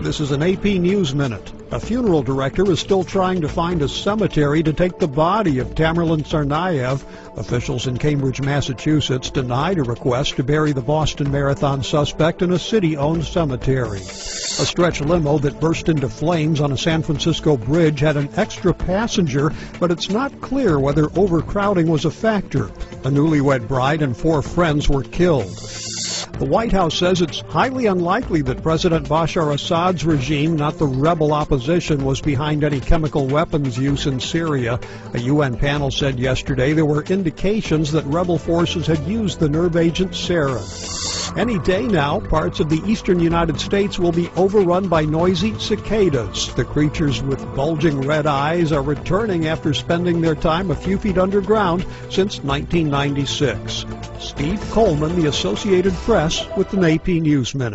This is an AP News Minute. A funeral director is still trying to find a cemetery to take the body of Tamerlan Tsarnaev. Officials in Cambridge, Massachusetts denied a request to bury the Boston Marathon suspect in a city-owned cemetery. A stretch limo that burst into flames on a San Francisco bridge had an extra passenger, but it's not clear whether overcrowding was a factor. A newlywed bride and 4 friends were killed. The White House says it's highly unlikely that President Bashar Assad's regime, not the rebel opposition, was behind any chemical weapons use in Syria. A UN panel said yesterday there were indications that rebel forces had used the nerve agent sarin. Any day now, parts of the eastern United States will be overrun by noisy cicadas. The creatures with bulging red eyes are returning after spending their time a few feet underground since 1996. Steve Coleman, The Associated Press, with an AP News Minute.